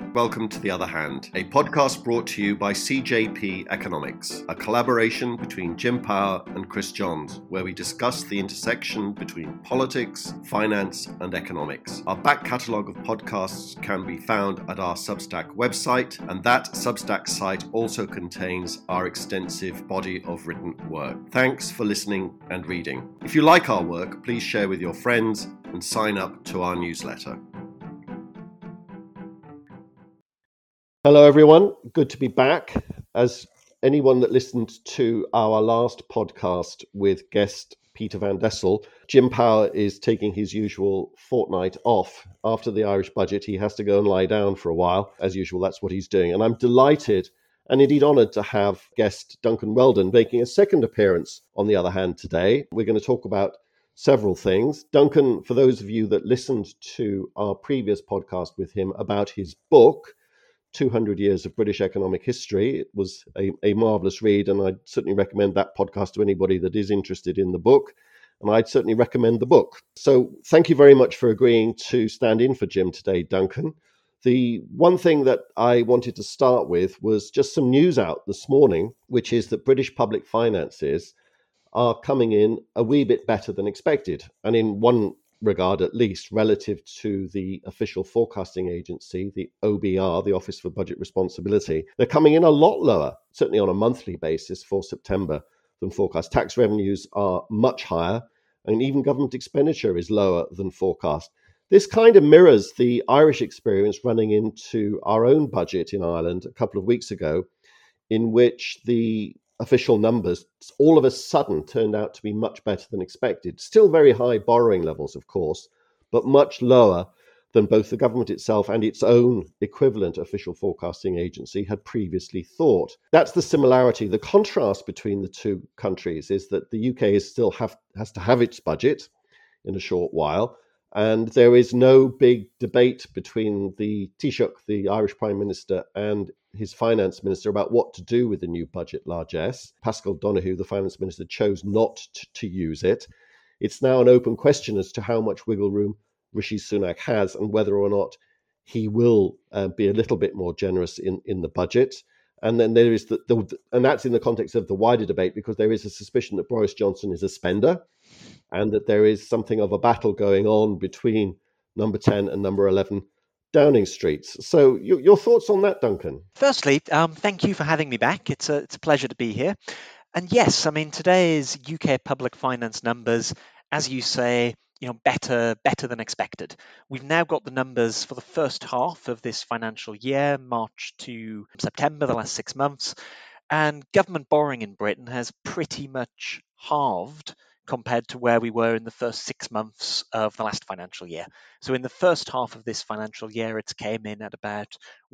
Welcome to The Other Hand, a podcast brought to you by CJP Economics, a collaboration between Jim Power and Chris Johns, where we discuss the intersection between politics, finance, and economics. Our back catalogue of podcasts can be found at our Substack website, and that Substack site also contains our extensive body of written work. Thanks for listening and reading. If you like our work, please share with your friends and sign up to our newsletter. Hello everyone, good to be back. As anyone that listened to our last podcast with guest Peter van Dessel, Jim Power is taking his usual fortnight off. After the Irish budget, he has to go and lie down for a while. As usual, that's what he's doing. And I'm delighted and indeed honoured to have guest Duncan Weldon making a second appearance on The Other Hand today. We're going to talk about several things. Duncan, for those of you that listened to our previous podcast with him about his book, 200 Years of British Economic History. It was a marvellous read, and I'd certainly recommend that podcast to anybody that is interested in the book, and I'd certainly recommend the book. So thank you very much for agreeing to stand in for Jim today, Duncan. The one thing that I wanted to start with was just some news out this morning, which is that British public finances are coming in a wee bit better than expected, and in one regard at least relative to the official forecasting agency, the OBR, the Office for Budget Responsibility. They're coming in a lot lower, certainly on a monthly basis for September than forecast. Tax revenues are much higher, and even government expenditure is lower than forecast. This kind of mirrors the Irish experience running into our own budget in Ireland a couple of weeks ago, in which the official numbers all of a sudden turned out to be much better than expected. Still very high borrowing levels, of course, but much lower than both the government itself and its own equivalent official forecasting agency had previously thought. That's the similarity. The contrast between the two countries is that the UK has to have its budget in a short while, and there is no big debate between the Taoiseach, the Irish Prime Minister, and his finance minister about what to do with the new budget largesse. Paschal Donohoe, the finance minister, chose not to use it. It's now an open question as to how much wiggle room Rishi Sunak has and whether or not he will be a little bit more generous in the budget. And then there is and that's in the context of the wider debate, because there is a suspicion that Boris Johnson is a spender and that there is something of a battle going on between number 10 and number 11 Downing Streets. So your thoughts on that, Duncan? Firstly, thank you for having me back. It's a pleasure to be here. And yes, I mean, today's UK public finance numbers, as you say, better than expected. We've now got the numbers for the first half of this financial year, March to September, the last 6 months, and government borrowing in Britain has pretty much halved compared to where we were in the first 6 months of the last financial year. So in the first half of this financial year, it came in at about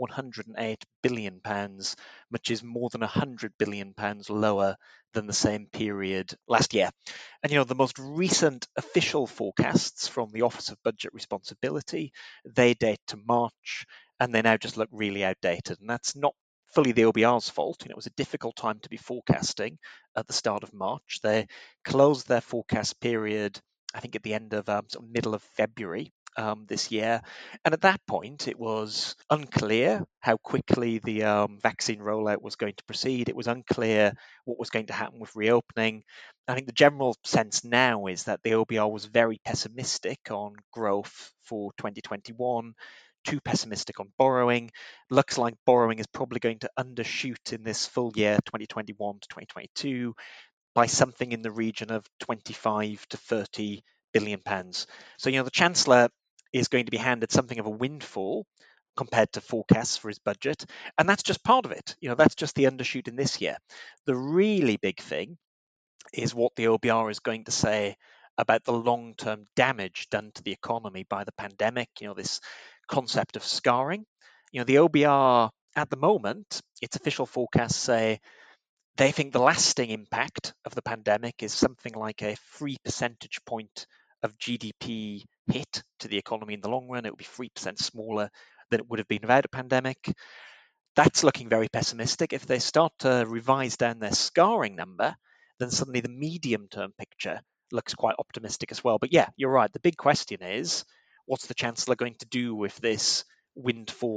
£108 billion, which is more than £100 billion lower than the same period last year. And the most recent official forecasts from the Office of Budget Responsibility, they date to March, and they now just look really outdated. And that's not fully the OBR's fault. It was a difficult time to be forecasting at the start of March. They closed their forecast period, I think, at the end of middle of February this year. And at that point, it was unclear how quickly the vaccine rollout was going to proceed. It was unclear what was going to happen with reopening. I think the general sense now is that the OBR was very pessimistic on growth for 2021, too pessimistic on borrowing. Looks like borrowing is probably going to undershoot in this full year 2021 to 2022 by something in the region of 25 to 30 billion pounds. So the Chancellor is going to be handed something of a windfall compared to forecasts for his budget, and that's just part of it. That's just the undershoot in this year. The really big thing is what the OBR is going to say about the long-term damage done to the economy by the pandemic, this concept of scarring. The OBR at the moment, its official forecasts say they think the lasting impact of the pandemic is something like a 3 percentage point of GDP hit to the economy in the long run. It will be 3% smaller than it would have been without a pandemic. That's looking very pessimistic. If they start to revise down their scarring number, then suddenly the medium-term picture looks quite optimistic as well. But yeah, you're right. The big question is, what's the Chancellor going to do with this windfall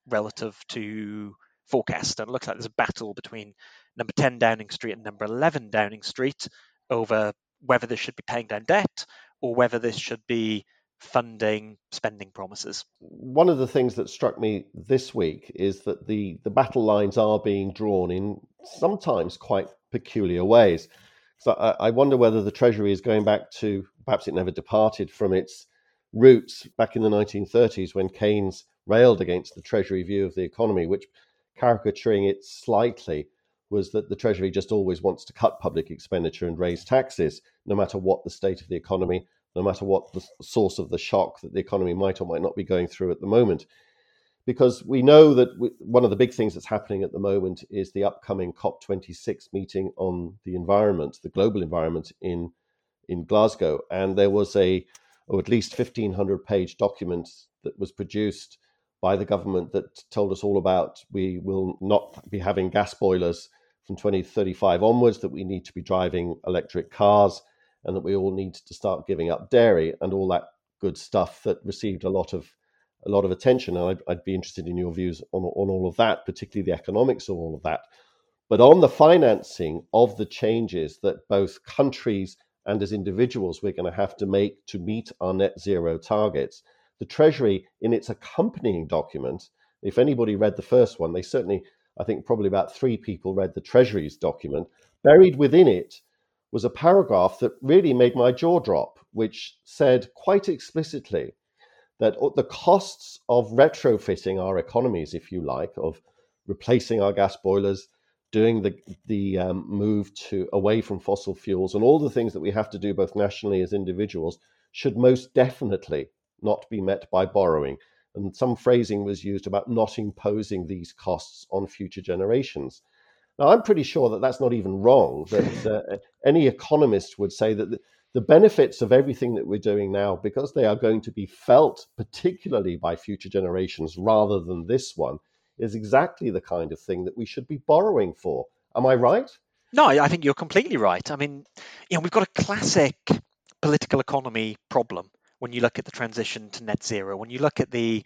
relative to forecast. And it looks like there's a battle between number 10 Downing Street and number 11 Downing Street over whether this should be paying down debt or whether this should be funding spending promises. One of the things that struck me this week is that the battle lines are being drawn in sometimes quite peculiar ways. So I wonder whether the Treasury is going back to, perhaps it never departed from its roots back in the 1930s when Keynes railed against the Treasury view of the economy, which, caricaturing it slightly, was that the Treasury just always wants to cut public expenditure and raise taxes, no matter what the state of the economy, no matter what the source of the shock that the economy might or might not be going through at the moment. Because we know that one of the big things that's happening at the moment is the upcoming COP26 meeting on the environment, the global environment in Glasgow. And there was at least 1,500-page document that was produced by the government that told us all about we will not be having gas boilers from 2035 onwards, that we need to be driving electric cars, and that we all need to start giving up dairy and all that good stuff that received a lot of attention. And I'd be interested in your views on all of that, particularly the economics of all of that. But on the financing of the changes that both countries and as individuals we're going to have to make to meet our net zero targets, the Treasury, in its accompanying document, if anybody read the first one, they certainly, I think probably about 3 people read the Treasury's document. Buried within it was a paragraph that really made my jaw drop, which said quite explicitly that the costs of retrofitting our economies, if you like, of replacing our gas boilers, doing the move away from fossil fuels, and all the things that we have to do both nationally as individuals, should most definitely not be met by borrowing. And some phrasing was used about not imposing these costs on future generations. Now, I'm pretty sure that that's not even wrong, that any economist would say that the benefits of everything that we're doing now, because they are going to be felt particularly by future generations rather than this one, is exactly the kind of thing that we should be borrowing for. Am I right? No, I think you're completely right. I mean, we've got a classic political economy problem when you look at the transition to net zero. When you look at the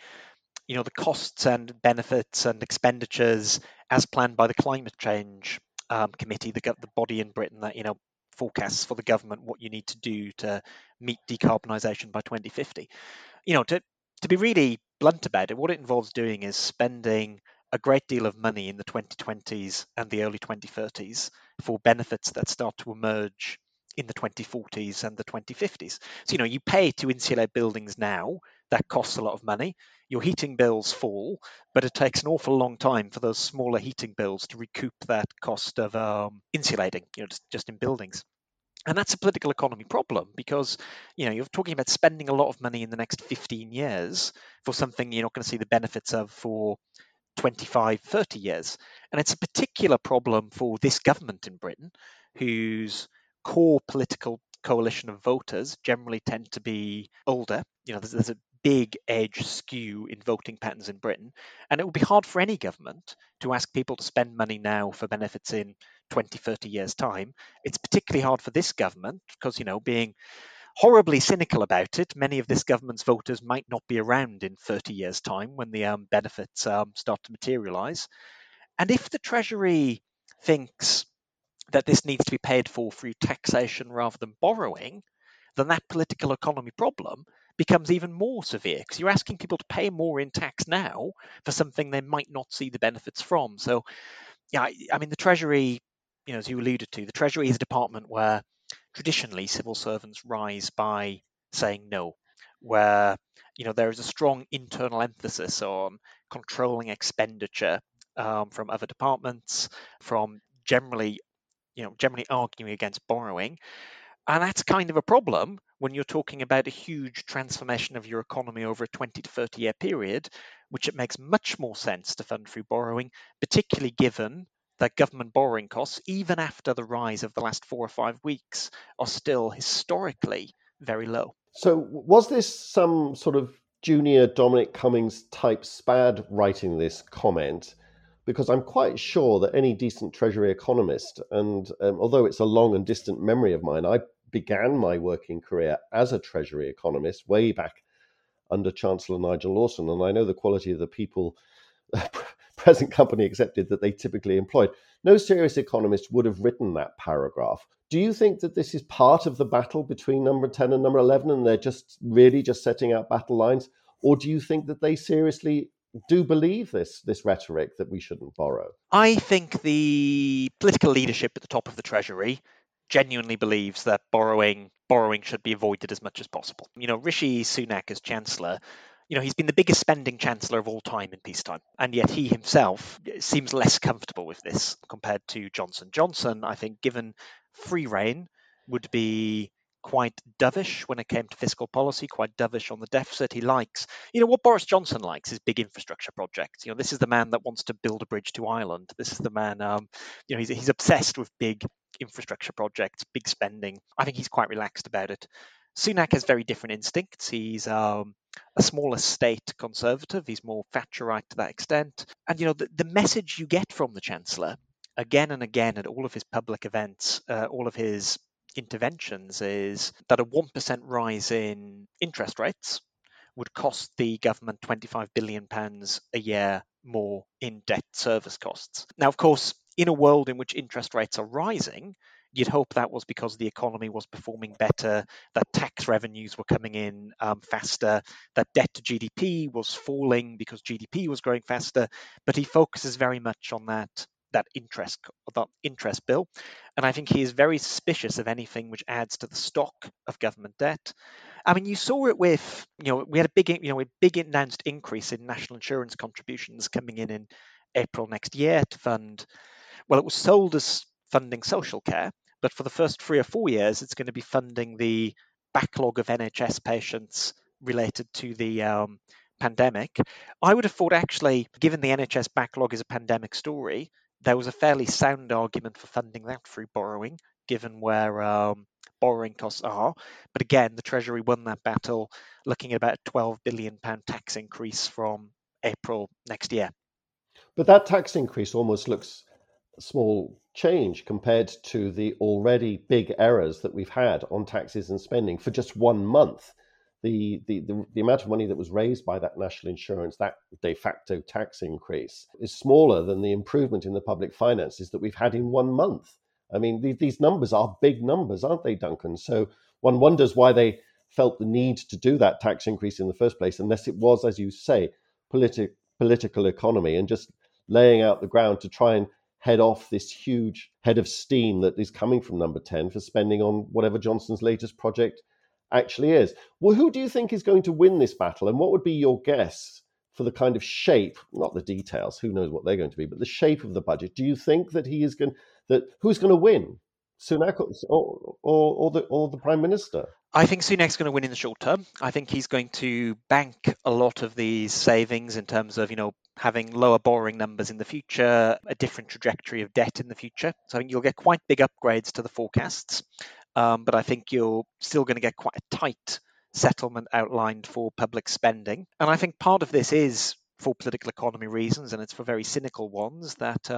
costs and benefits and expenditures as planned by the Climate Change Committee, the body in Britain that forecasts for the government what you need to do to meet decarbonisation by 2050. To be really blunt about it, what it involves doing is spending a great deal of money in the 2020s and the early 2030s for benefits that start to emerge in the 2040s and the 2050s. So, you pay to insulate buildings now. That costs a lot of money. Your heating bills fall, but it takes an awful long time for those smaller heating bills to recoup that cost of insulating, just in buildings. And that's a political economy problem because, you're talking about spending a lot of money in the next 15 years for something you're not going to see the benefits of for 25, 30 years. And it's a particular problem for this government in Britain, whose core political coalition of voters generally tend to be older. There's a big age skew in voting patterns in Britain. And it would be hard for any government to ask people to spend money now for benefits in 20, 30 years' time. It's particularly hard for this government because, being horribly cynical about it, many of this government's voters might not be around in 30 years' time when the benefits start to materialise. And if the Treasury thinks that this needs to be paid for through taxation rather than borrowing, then that political economy problem becomes even more severe because you're asking people to pay more in tax now for something they might not see the benefits from. So, I mean, the Treasury, as you alluded to, the Treasury is a department where traditionally civil servants rise by saying no, where there is a strong internal emphasis on controlling expenditure from other departments, from generally arguing against borrowing. And that's kind of a problem when you're talking about a huge transformation of your economy over a 20 to 30 year period, which it makes much more sense to fund through borrowing, particularly given that government borrowing costs, even after the rise of the last 4 or 5 weeks, are still historically very low. So was this some sort of junior Dominic Cummings type SPAD writing this comment? Because I'm quite sure that any decent Treasury economist, and although it's a long and distant memory of mine, I began my working career as a Treasury economist way back under Chancellor Nigel Lawson, and I know the quality of the people present company accepted that they typically employed. No serious economist would have written that paragraph. Do you think that this is part of the battle between number 10 and number 11 and they're just really just setting out battle lines? Or do you think that they seriously do believe this rhetoric that we shouldn't borrow? I think the political leadership at the top of the Treasury genuinely believes that borrowing should be avoided as much as possible. Rishi Sunak as Chancellor, he's been the biggest spending Chancellor of all time in peacetime, and yet he himself seems less comfortable with this compared to Johnson. Johnson, I think, given free rein, would be quite dovish when it came to fiscal policy, quite dovish on the deficit. He likes, what Boris Johnson likes is big infrastructure projects. This is the man that wants to build a bridge to Ireland. This is the man, he's obsessed with big infrastructure projects, big spending. I think he's quite relaxed about it. Sunak has very different instincts. He's a smaller state conservative. He's more Thatcherite to that extent. And the message you get from the Chancellor again and again at all of his public events, all of his interventions, is that a 1% rise in interest rates would cost the government £25 billion a year more in debt service costs. Now, of course, in a world in which interest rates are rising, you'd hope that was because the economy was performing better, that tax revenues were coming in faster, that debt to GDP was falling because GDP was growing faster. But he focuses very much on that interest bill, and I think he is very suspicious of anything which adds to the stock of government debt. I mean, you saw it with, we had a big announced increase in national insurance contributions coming in April next year to fund. Well, it was sold as funding social care, but for the first 3 or 4 years, it's going to be funding the backlog of NHS patients related to the pandemic. I would have thought, actually, given the NHS backlog is a pandemic story, there was a fairly sound argument for funding that through borrowing, given where borrowing costs are. But again, the Treasury won that battle, looking at about a £12 billion tax increase from April next year. But that tax increase almost looks a small change compared to the already big errors that we've had on taxes and spending for just 1 month. The amount of money that was raised by that national insurance, that de facto tax increase, is smaller than the improvement in the public finances that we've had in 1 month. I mean, these numbers are big numbers, aren't they, Duncan? So one wonders why they felt the need to do that tax increase in the first place, unless it was, as you say, political economy and just laying out the ground to try and head off this huge head of steam that is coming from number 10 for spending on whatever Johnson's latest project actually is. Well, who do you think is going to win this battle? And what would be your guess for the kind of shape, not the details, who knows what they're going to be, but the shape of the budget? Do you think that who's going to win? Sunak or the Prime Minister? I think Sunak's going to win in the short term. I think he's going to bank a lot of these savings in terms of, having lower borrowing numbers in the future, a different trajectory of debt in the future. So I think you'll get quite big upgrades to the forecasts, but I think you're still going to get quite a tight settlement outlined for public spending. And I think part of this is for political economy reasons, and it's for very cynical ones, that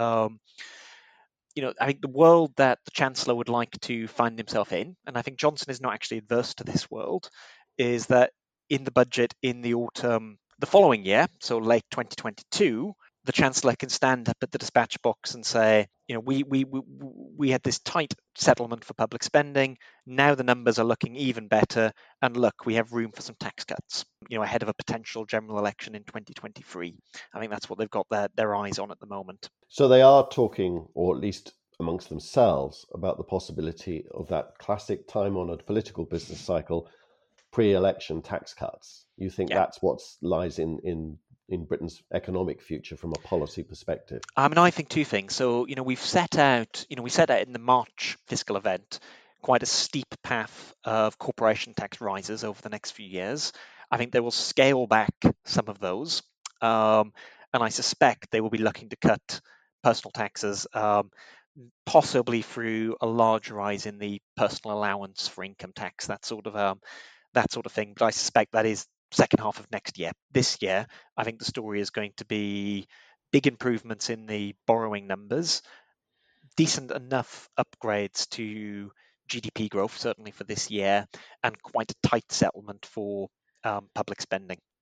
I think the world that the Chancellor would like to find himself in, and I think Johnson is not actually adverse to this world, is that in the budget in the autumn the following year, so late 2022, the Chancellor can stand up at the dispatch box and say, we had this tight settlement for public spending. Now the numbers are looking even better, and look, we have room for some tax cuts, ahead of a potential general election in 2023. I think that's what they've got their eyes on at the moment. So they are talking, or at least amongst themselves, about the possibility of that classic time-honoured political business cycle, pre-election tax cuts. You think that's what lies in Britain's economic future from a policy perspective? I mean, I think two things. So, we set out in the March fiscal event quite a steep path of corporation tax rises over the next few years. I think they will scale back some of those, and I suspect they will be looking to cut personal taxes, possibly through a large rise in the personal allowance for income tax, that sort of thing. But I suspect that is second half of next year. This year, I think the story is going to be big improvements in the borrowing numbers, decent enough upgrades to GDP growth, certainly for this year, and quite a tight settlement for public spending.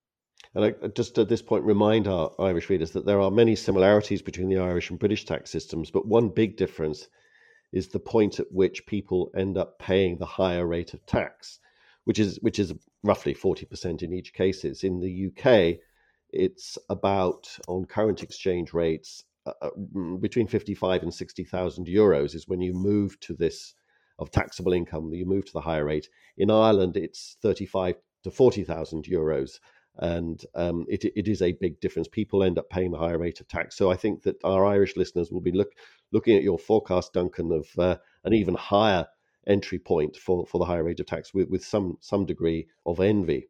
And I just at this point remind our Irish readers that there are many similarities between the Irish and British tax systems, but one big difference is the point at which people end up paying the higher rate of tax, which is roughly 40% in each cases. In the UK, it's about, on current exchange rates, between 55 and 60,000 euros is when you move to this of taxable income, you move to the higher rate. In Ireland, it's 35 to 40,000 euros. And it is a big difference. People end up paying the higher rate of tax. So I think that our Irish listeners will be looking at your forecast, Duncan, of an even higher entry point for the higher rate of tax with some degree of envy.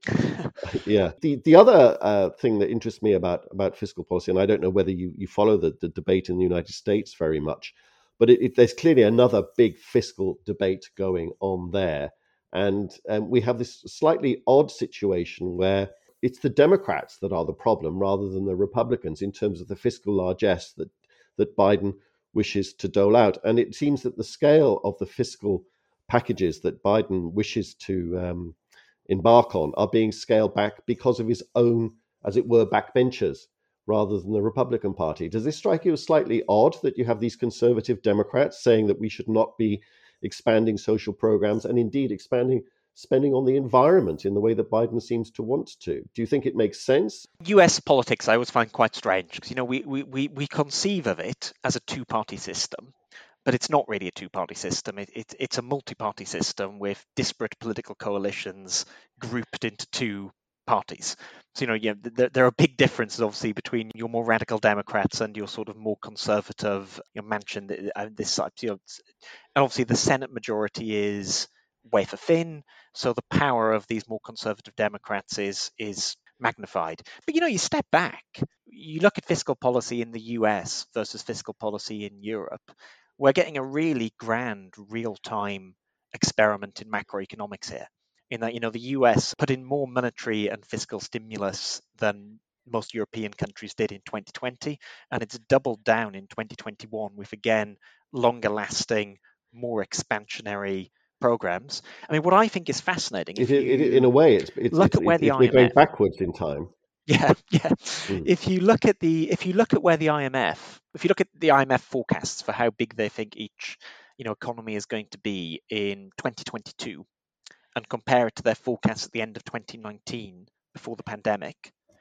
Yeah. The other thing that interests me about fiscal policy, and I don't know whether you follow the debate in the United States very much, but there's clearly another big fiscal debate going on there. And we have this slightly odd situation where it's the Democrats that are the problem rather than the Republicans in terms of the fiscal largesse that Biden wishes to dole out. And it seems that the scale of the fiscal packages that Biden wishes to embark on are being scaled back because of his own, as it were, backbenchers rather than the Republican Party. Does this strike you as slightly odd that you have these conservative Democrats saying that we should not be expanding social programs and indeed expanding spending on the environment in the way that Biden seems to want to? Do you think it makes sense? US politics I always find quite strange because, we conceive of it as a two-party system, but it's not really a two-party system. It's a multi-party system with disparate political coalitions grouped into two parties. So, there are big differences, obviously, between your more radical Democrats and your sort of more conservative Manchin, this side. And obviously, the Senate majority is wafer thin, so the power of these more conservative Democrats is magnified. But you step back, you look at fiscal policy in the US versus fiscal policy in Europe. We're getting a really grand real-time experiment in macroeconomics here. In that, the US put in more monetary and fiscal stimulus than most European countries did in 2020, and it's doubled down in 2021 with, again, longer lasting, more expansionary programs. I mean, what I think is fascinating, if In a way, it's look at where the we're going IMF, backwards in time. yeah, yeah. Mm. If you look at where the IMF, if you look at the IMF forecasts for how big they think each, economy is going to be in 2022, and compare it to their forecast at the end of 2019 before the pandemic,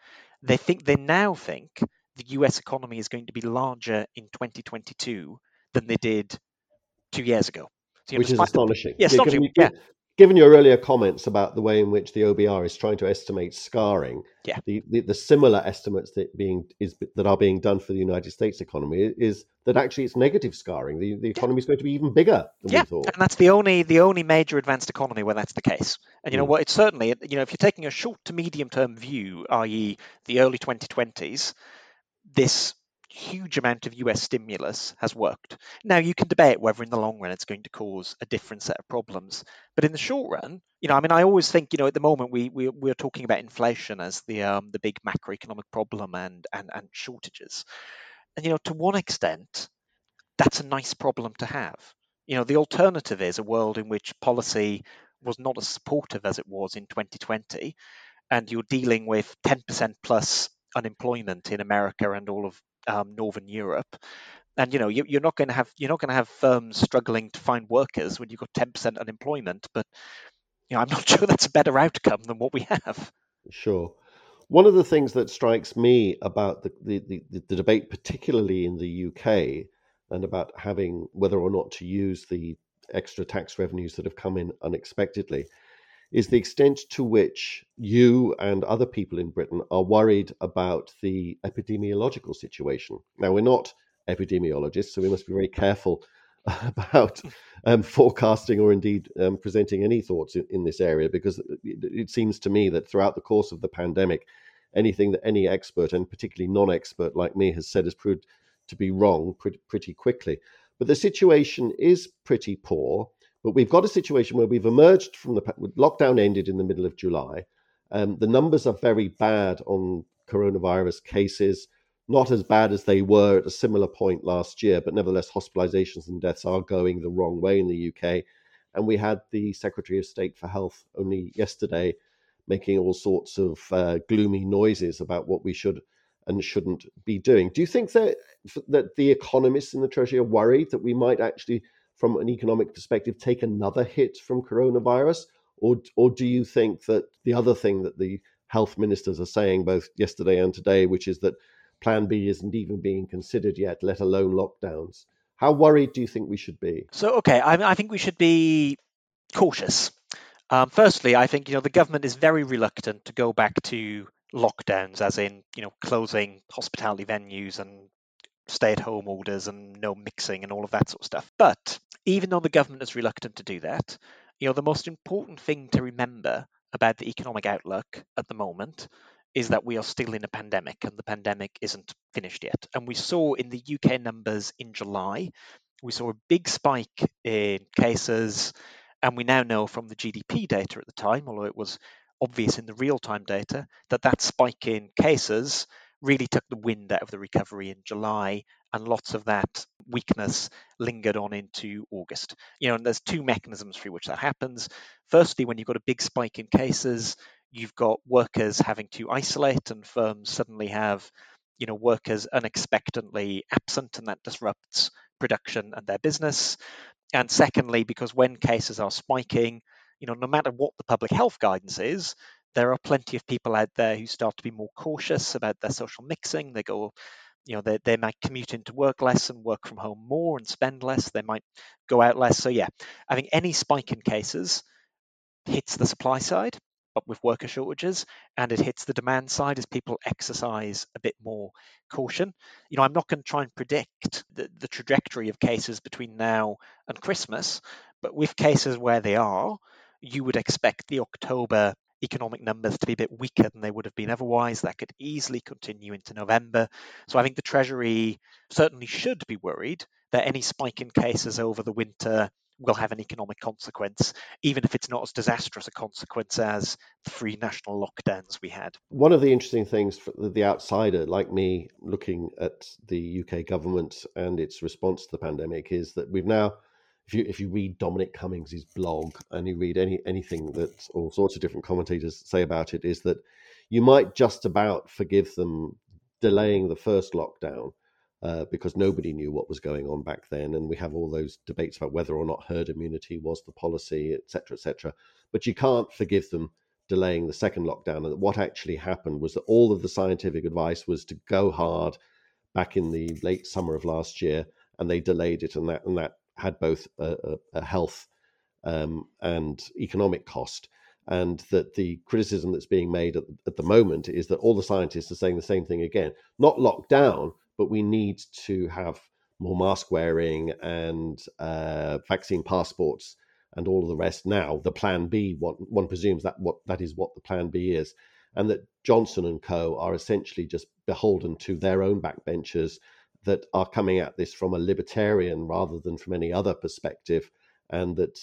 they now think the US economy is going to be larger in 2022 than they did 2 years ago. So, Which is despite astonishing. yeah, Yeah, astonishing, yeah, given your earlier comments about the way in which the OBR is trying to estimate scarring, yeah. the similar estimates that are being done for the United States economy is that actually it's negative scarring. The economy is going to be even bigger than Yeah, we thought. and that's the only major advanced economy where that's the case. And you know what? It's certainly, if you're taking a short to medium term view, i.e., the early 2020s, this huge amount of US stimulus has worked. Now, you can debate whether in the long run it's going to cause a different set of problems, but in the short run, I always think, at the moment we're talking about inflation as the big macroeconomic problem and shortages, and to one extent, that's a nice problem to have. The alternative is a world in which policy was not as supportive as it was in 2020, and you're dealing with 10% plus unemployment in America and all of Northern Europe. And you're not going to have firms struggling to find workers when you've got 10% unemployment. But I'm not sure that's a better outcome than what we have. Sure. One of the things that strikes me about the debate, particularly in the UK, and about having whether or not to use the extra tax revenues that have come in unexpectedly, is the extent to which you and other people in Britain are worried about the epidemiological situation. Now, we're not epidemiologists, so we must be very careful about forecasting or indeed presenting any thoughts in this area, because it seems to me that throughout the course of the pandemic, anything that any expert, and particularly non-expert like me, has said has proved to be wrong pretty quickly. But the situation is pretty poor. But we've got a situation where we've emerged from the lockdown ended in the middle of July. The numbers are very bad on coronavirus cases, not as bad as they were at a similar point last year, but nevertheless, hospitalizations and deaths are going the wrong way in the UK. And we had the Secretary of State for Health only yesterday making all sorts of gloomy noises about what we should and shouldn't be doing. Do you think that the economists in the Treasury are worried that we might actually, from an economic perspective, take another hit from coronavirus? Or do you think that the other thing that the health ministers are saying both yesterday and today, which is that Plan B isn't even being considered yet, let alone lockdowns? How worried do you think we should be? So, okay, I think we should be cautious. Firstly, I think the government is very reluctant to go back to lockdowns, as in closing hospitality venues and stay-at-home orders and no mixing and all of that sort of stuff. But even though the government is reluctant to do that, the most important thing to remember about the economic outlook at the moment is that we are still in a pandemic and the pandemic isn't finished yet. And we saw in the UK numbers in July, we saw a big spike in cases, and we now know from the GDP data at the time, although it was obvious in the real-time data, that that spike in cases really took the wind out of the recovery in July, and lots of that weakness lingered on into August. And there's two mechanisms through which that happens. Firstly, when you've got a big spike in cases, you've got workers having to isolate, and firms suddenly have workers unexpectedly absent, and that disrupts production and their business. And secondly, because when cases are spiking, no matter what the public health guidance is, there are plenty of people out there who start to be more cautious about their social mixing. They go, they might commute into work less and work from home more and spend less. They might go out less. So yeah, I think any spike in cases hits the supply side, but with worker shortages, and it hits the demand side as people exercise a bit more caution. I'm not going to try and predict the trajectory of cases between now and Christmas, but with cases where they are, you would expect the October economic numbers to be a bit weaker than they would have been otherwise. That could easily continue into November. So I think the Treasury certainly should be worried that any spike in cases over the winter will have an economic consequence, even if it's not as disastrous a consequence as the 3 national lockdowns we had. One of the interesting things for the outsider like me looking at the UK government and its response to the pandemic is that we've now, if you read Dominic Cummings' blog and you read anything that all sorts of different commentators say about it, is that you might just about forgive them delaying the first lockdown because nobody knew what was going on back then. And we have all those debates about whether or not herd immunity was the policy, et cetera, et cetera. But you can't forgive them delaying the second lockdown. And what actually happened was that all of the scientific advice was to go hard back in the late summer of last year, and they delayed it. And that had both a health and economic cost. And that the criticism that's being made at the moment is that all the scientists are saying the same thing again. Not locked down, but we need to have more mask wearing and vaccine passports and all of the rest now. The plan B, one presumes that is what the plan B is. And that Johnson and co are essentially just beholden to their own backbenchers that are coming at this from a libertarian rather than from any other perspective. And that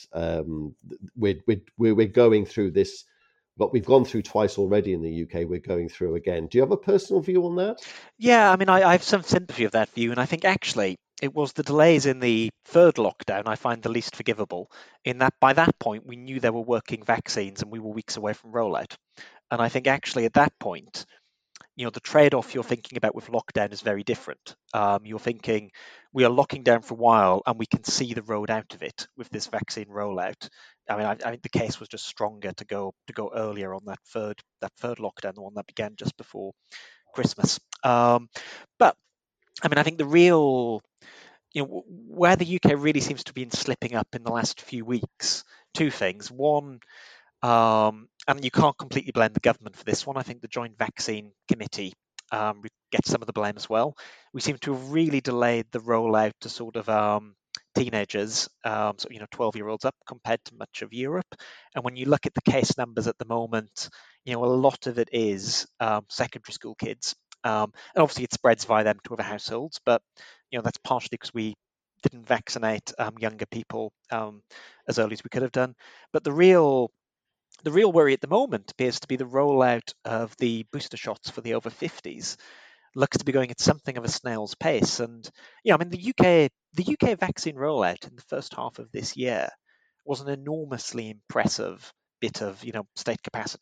we're going through this, what we've gone through twice already in the UK, we're going through again. Do you have a personal view on that? Yeah, I mean, I have some sympathy of that view, and I think actually it was the delays in the third lockdown I find the least forgivable, in that by that point we knew there were working vaccines and we were weeks away from rollout. And I think actually at that point, the trade-off you're thinking about with lockdown is very different. You're thinking we are locking down for a while and we can see the road out of it with this vaccine rollout. I mean, I think the case was just stronger to go earlier on that third lockdown, the one that began just before Christmas. But I mean, I think the real, where the UK really seems to be slipping up in the last few weeks, two things. One, and you can't completely blame the government for this one. I think the Joint Vaccine Committee gets some of the blame as well. We seem to have really delayed the rollout to sort of teenagers, 12-year-olds up, compared to much of Europe. And when you look at the case numbers at the moment, a lot of it is secondary school kids. And obviously it spreads via them to other households, but that's partially because we didn't vaccinate younger people as early as we could have done. But the real worry at the moment appears to be the rollout of the booster shots for the over 50s. Looks to be going at something of a snail's pace. And I mean, the UK vaccine rollout in the first half of this year was an enormously impressive bit of state capacity.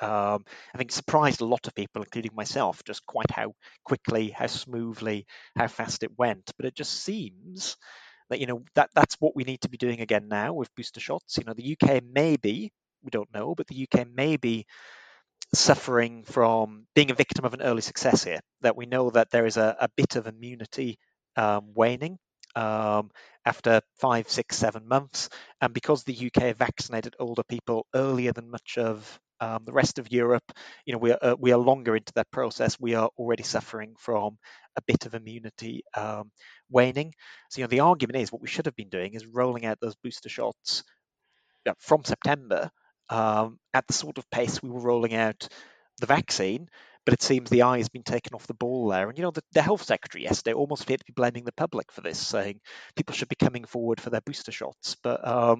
I think surprised a lot of people, including myself, just quite how quickly, how smoothly, how fast it went. But it just seems that that's what we need to be doing again now with booster shots. The UK may be, we don't know, but the UK may be suffering from being a victim of an early success here. That we know that there is a bit of immunity waning um, after 5, 6, 7 months, and because the UK vaccinated older people earlier than much of the rest of Europe, we are longer into that process. We are already suffering from a bit of immunity waning. So the argument is what we should have been doing is rolling out those booster shots from September at the sort of pace we were rolling out the vaccine. But it seems the eye has been taken off the ball there. And, the health secretary yesterday almost appeared to be blaming the public for this, saying people should be coming forward for their booster shots. But,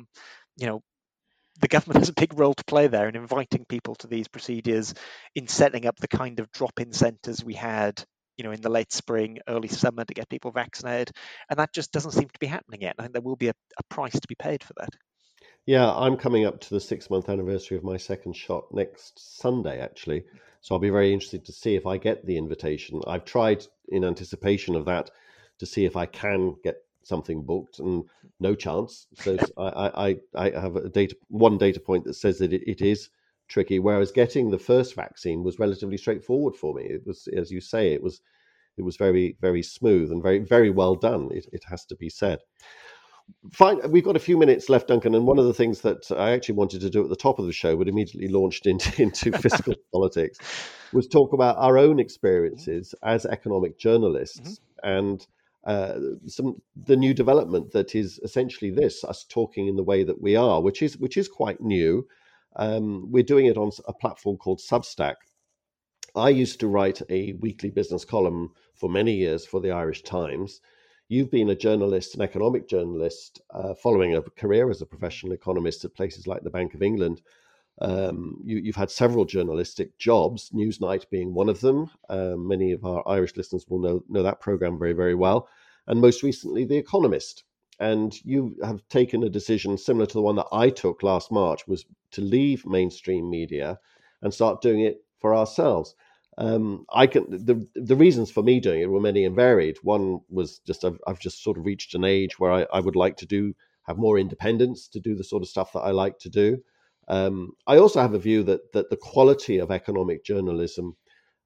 the government has a big role to play there in inviting people to these procedures, in setting up the kind of drop-in centres we had in the late spring, early summer to get people vaccinated. And that just doesn't seem to be happening yet. I think there will be a price to be paid for that. Yeah, I'm coming up to the 6 month anniversary of my second shot next Sunday, actually. So I'll be very interested to see if I get the invitation. I've tried in anticipation of that to see if I can get something booked, and no chance. So I have one data point that says that it is tricky. Whereas getting the first vaccine was relatively straightforward for me. It was, as you say, it was very, very smooth and very, very well done. It has to be said. Fine, we've got a few minutes left, Duncan, and one of the things that I actually wanted to do at the top of the show, but immediately launched into fiscal politics, was talk about our own experiences as economic journalists and the new development that is essentially this: us talking in the way that we are, which is quite new. We're doing it on a platform called Substack. I used to write a weekly business column for many years for the Irish Times. You've been a journalist, an economic journalist, following a career as a professional economist at places like the Bank of England. You've had several journalistic jobs, Newsnight being one of them. Many of our Irish listeners will know that program very, very well. And most recently, The Economist. And you have taken a decision similar to the one that I took last March, was to leave mainstream media and start doing it for ourselves. The reasons for me doing it were many and varied. One was just I've just sort of reached an age where I would like to have more independence to do the sort of stuff that I like to do. I also have a view that the quality of economic journalism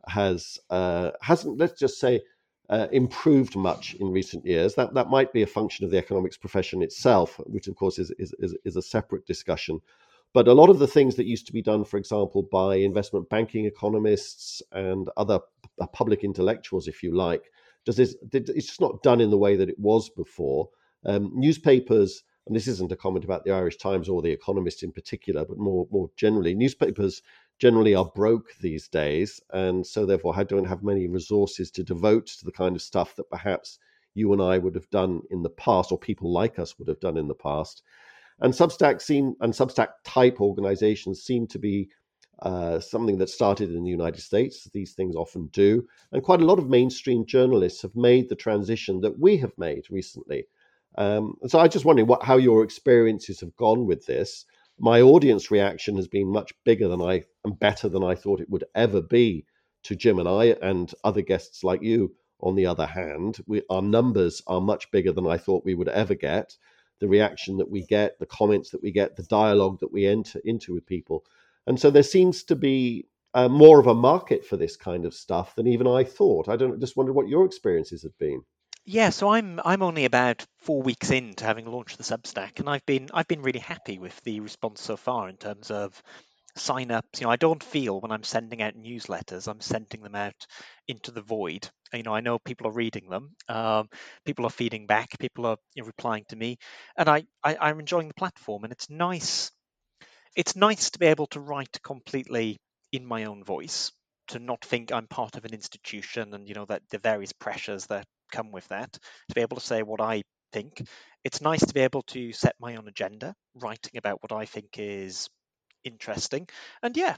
hasn't, let's just say, improved much in recent years. That might be a function of the economics profession itself, which of course is a separate discussion. But a lot of the things that used to be done, for example, by investment banking economists and other public intellectuals, if you like, it's just not done in the way that it was before. Newspapers, and this isn't a comment about the Irish Times or the Economist in particular, but more generally, newspapers generally are broke these days, and so therefore don't have many resources to devote to the kind of stuff that perhaps you and I would have done in the past, or people like us would have done in the past. And Substack type organizations seem to be something that started in the United States. These things often do. And quite a lot of mainstream journalists have made the transition that we have made recently. So I just wondering how your experiences have gone with this. My audience reaction has been much bigger and better than I thought it would ever be to Jim and I and other guests like you. On the other hand, our numbers are much bigger than I thought we would ever get. The reaction that we get, the comments that we get, the dialogue that we enter into with people. And so there seems to be more of a market for this kind of stuff than even I thought. Just wonder what your experiences have been. Yeah, so I'm only about 4 weeks into having launched the Substack, and I've been really happy with the response so far in terms of sign-ups. I don't feel when I'm sending out newsletters, I'm sending them out into the void. I know people are reading them, people are feeding back, people are replying to me, and I'm enjoying the platform, and it's nice. It's nice to be able to write completely in my own voice, to not think I'm part of an institution, and that the various pressures that come with that, to be able to say what I think. It's nice to be able to set my own agenda, writing about what I think is interesting. And yeah,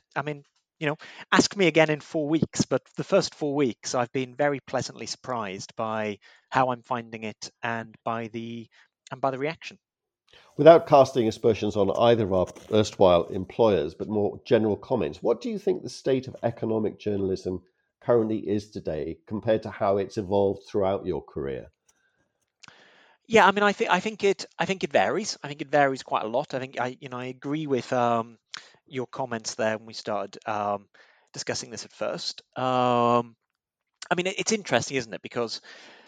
ask me again in 4 weeks, but the first 4 weeks I've been very pleasantly surprised by how I'm finding it, and by the reaction. Without casting aspersions on either of our erstwhile employers, but more general comments, what do you think the state of economic journalism currently is today compared to how it's evolved throughout your career? Yeah, I mean, I think it varies. I think it varies quite a lot. I agree with your comments there when we started discussing this at first. I mean, it's interesting, isn't it? Because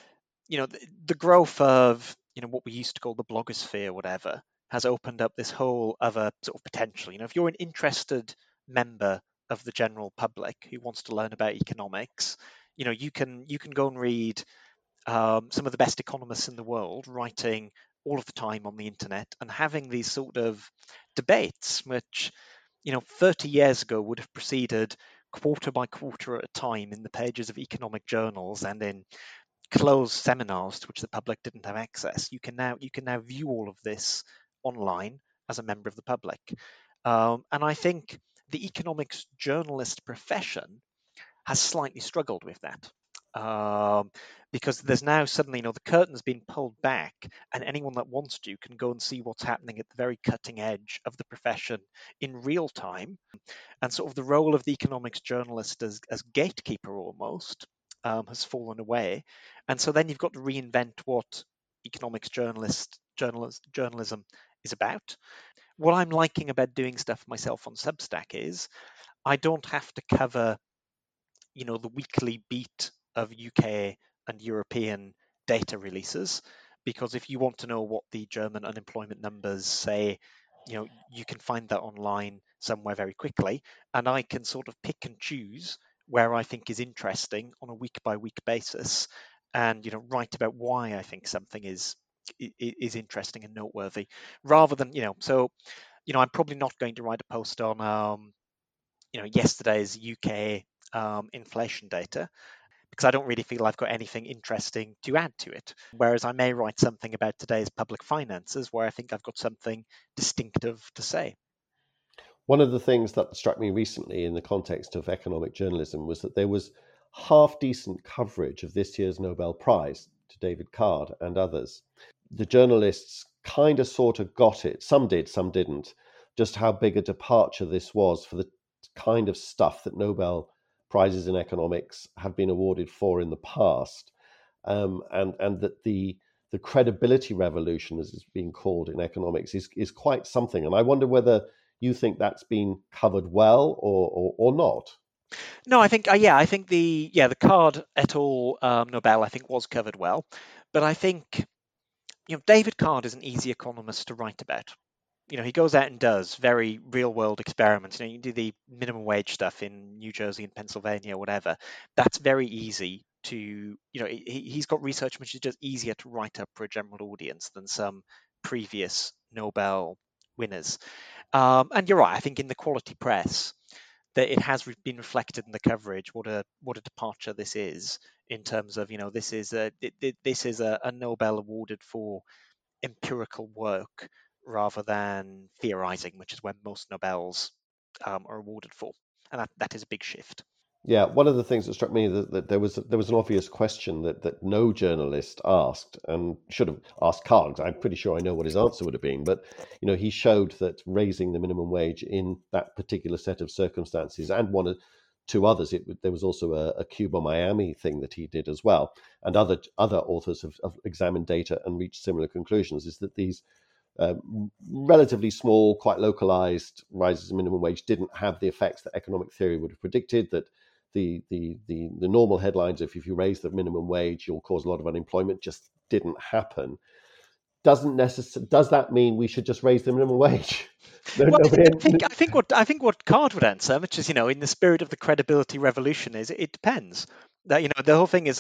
the growth of what we used to call the blogosphere, whatever, has opened up this whole other sort of potential. If you're an interested member of the general public who wants to learn about economics, you can go and read some of the best economists in the world writing all of the time on the internet and having these sort of debates, which 30 years ago would have proceeded quarter by quarter at a time in the pages of economic journals and in closed seminars to which the public didn't have access. You can now view all of this online as a member of the public, and I think the economics journalist profession has slightly struggled with that. Because there's now suddenly, the curtain's been pulled back, and anyone that wants to can go and see what's happening at the very cutting edge of the profession in real time. And sort of the role of the economics journalist as gatekeeper almost has fallen away. And so then you've got to reinvent what economics journalism is about. What I'm liking about doing stuff myself on Substack is I don't have to cover the weekly beat of UK and European data releases, because if you want to know what the German unemployment numbers say, you can find that online somewhere very quickly, and I can sort of pick and choose where I think is interesting on a week by week basis, and write about why I think something is interesting and noteworthy, rather than so I'm probably not going to write a post on yesterday's UK inflation data, because I don't really feel I've got anything interesting to add to it. Whereas I may write something about today's public finances where I think I've got something distinctive to say. One of the things that struck me recently in the context of economic journalism was that there was half decent coverage of this year's Nobel Prize to David Card and others. The journalists kind of sort of got it. Some did, some didn't. Just how big a departure this was for the kind of stuff that Nobel Prizes in economics have been awarded for in the past, and that the credibility revolution, as it's being called in economics, is quite something. And I wonder whether you think that's been covered well or not. No, I think the Card et al. Nobel I think was covered well, but I think David Card is an easy economist to write about. He goes out and does very real world experiments. You do the minimum wage stuff in New Jersey and Pennsylvania, whatever. That's very easy to, he's got research which is just easier to write up for a general audience than some previous Nobel winners. And you're right. I think in the quality press that it has been reflected in the coverage what a departure this is in terms of this is a Nobel awarded for empirical work rather than theorizing, which is when most Nobels are awarded for, and that is a big shift. Yeah, one of the things that struck me that there was an obvious question that no journalist asked and should have asked Carl, 'cause I'm pretty sure I know what his answer would have been. But he showed that raising the minimum wage in that particular set of circumstances and one or two others, there was also a Cuba Miami thing that he did as well, and other authors have examined data and reached similar conclusions. Is that these relatively small, quite localized rises in minimum wage didn't have the effects that economic theory would have predicted. That the normal headlines of if you raise the minimum wage, you'll cause a lot of unemployment just didn't happen. Does that mean we should just raise the minimum wage? No, Well, nobody. I think what Card would answer, which is in the spirit of the credibility revolution, is it depends. That the whole thing is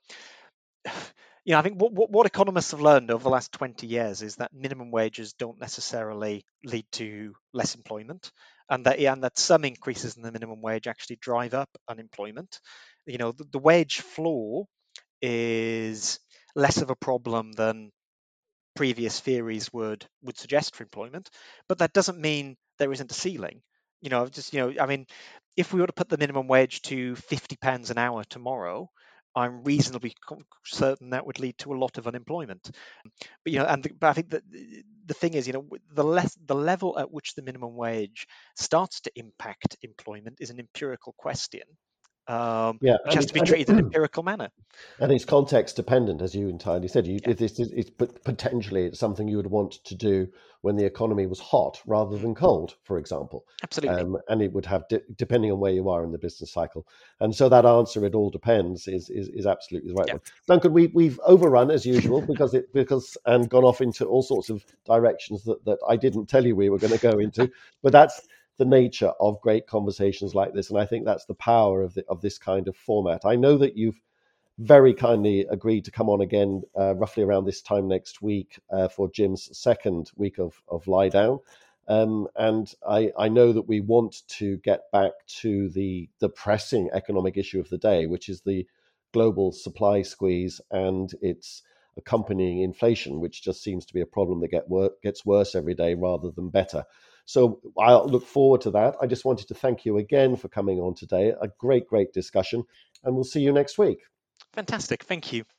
I think what economists have learned over the last 20 years is that minimum wages don't necessarily lead to less employment, and that some increases in the minimum wage actually drive up unemployment. The wage floor is less of a problem than previous theories would suggest for employment, but that doesn't mean there isn't a ceiling. I mean, if we were to put the minimum wage to £50 an hour tomorrow, I'm reasonably certain that would lead to a lot of unemployment. But but I think that the thing is, the level at which the minimum wage starts to impact employment is an empirical question, Yeah, which has to be treated in an empirical manner. and it's context dependent, as you entirely said. Yeah. It's potentially it's something you would want to do when the economy was hot rather than cold, for example. Absolutely. And it would have depending on where you are in the business cycle. And so that answer, it all depends, is absolutely the right Yeah. one. Duncan, we've overrun as usual because and gone off into all sorts of directions that I didn't tell you we were going to go into. But that's the nature of great conversations like this, and I think that's the power of this kind of format. I know that you've very kindly agreed to come on again roughly around this time next week for Jim's second week of Lie Down. And I know that we want to get back to the pressing economic issue of the day, which is the global supply squeeze and its accompanying inflation, which just seems to be a problem that gets worse every day rather than better. So I'll look forward to that. I just wanted to thank you again for coming on today. A great discussion, and we'll see you next week. Fantastic. Thank you.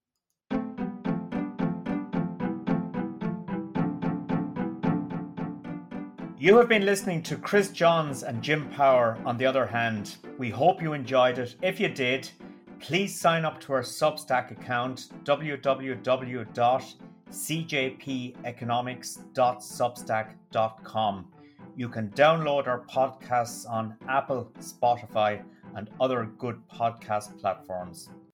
You have been listening to Chris Johns and Jim Power on The Other Hand. We hope you enjoyed it. If you did, please sign up to our Substack account, www.cjpeconomics.substack.com. You can download our podcasts on Apple, Spotify, and other good podcast platforms.